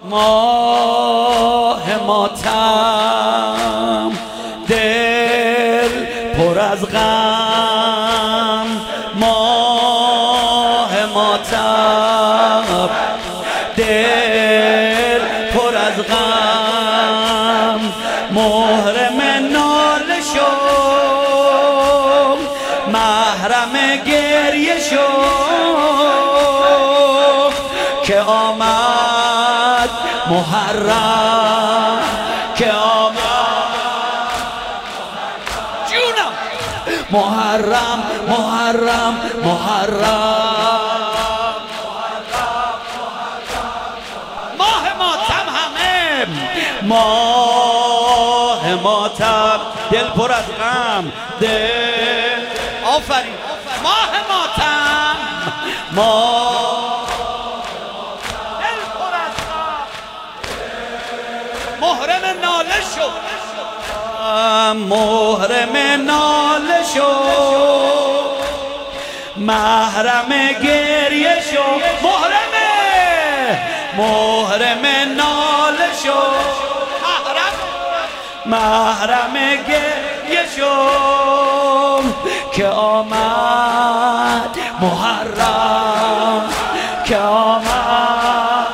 ماه ماتم دل پر از غم، ماه ماتم دل پر از غم، محرم ناله شد محرم گریه شد که آمد محرم، که آمد جونم محرم محرم محرم، ماه ماتم همه، ماه ماتم دل پر از غم، دل آفرین ماه ماتم، ماه دل پر از غم، محرم ناله شد، محرم ناله شد محرم گریه شد، محرم ناله شد محرم گریه شد که آمد محرم، که آمد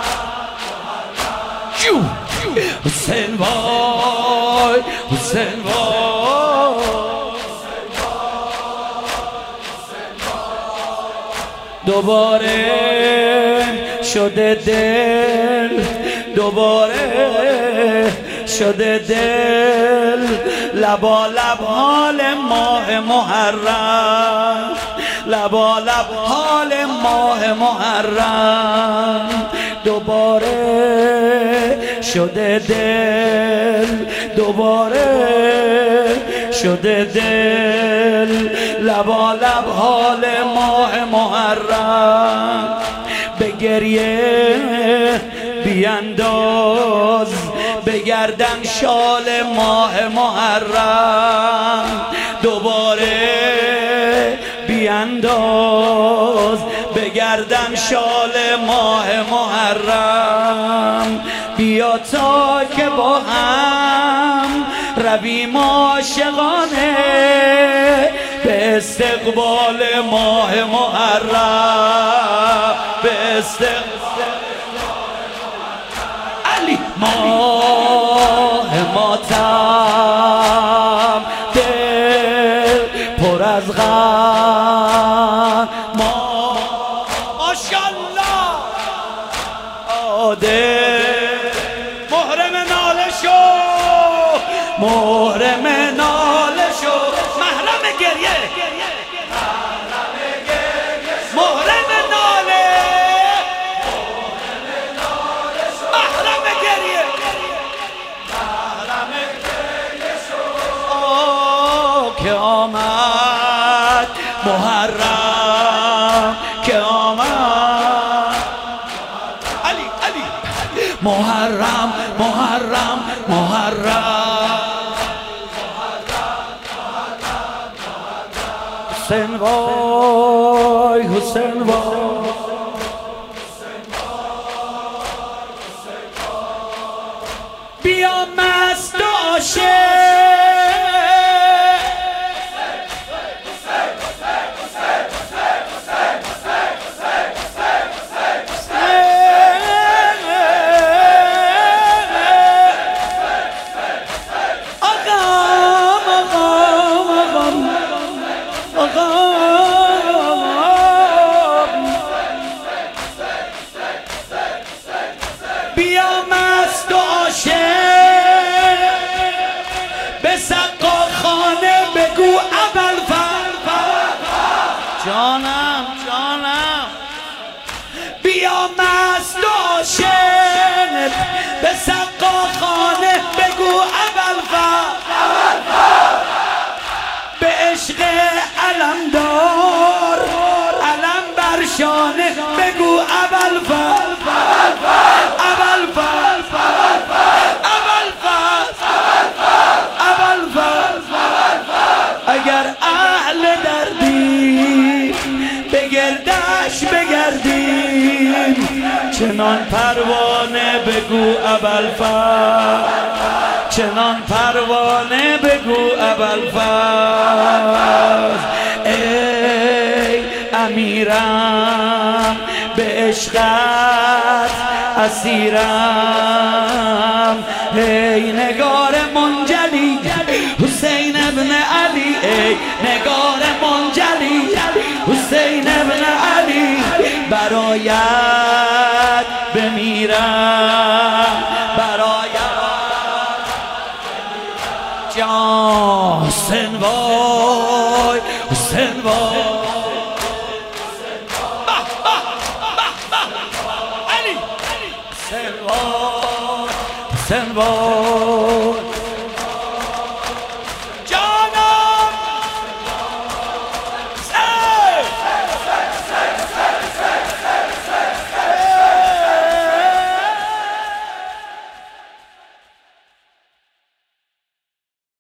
حسین وای حسین وای، دوباره شده دل، دوباره شده دل، لبا لب حال ماه محرم، لبا لب حال ماه محرم، دوباره شده دل، دوباره شده دل، لبا لب حال ماه محرم، به گریه بیانداز به گردن شال ماه محرم، دوباره بیانداز به گردن شال ماه محرم، بیا تا که با هم رویم عاشقانه به استقبال ماه محرم، به استقبال علی ماه ماتم دل پر از غم، ماشاءالله دل محرم ناله شد، محرم ناله شد محرم گریه، محرم ناله، محرم گریه، محرم گریه شد که آمد محرم، که آمد علی علی محرم محرم محرم، حسین وای حسین وای، بیا مست و عاشق بیا مست و عاشق به سقا خانه بگو ابوالفضل، جانم جانم، بیا مست و عاشق به سقا خانه بگو ابوالفضل، به عشق علمدار علم بر شانه بگو ابوالفضل، اگر اهل دردی به گردش بگردیم چنان پروانه بگو ابوالفضل، چنان پروانه بگو ابوالفضل. ای امیرم به عشقت اسیرم، ای نگار منجلی حسین ابن علی، ای نگار منجلی حسین ابن علی، برایت بمیرم، برایت جان حسین وای، حسین وای، حسین وای، حسین وای.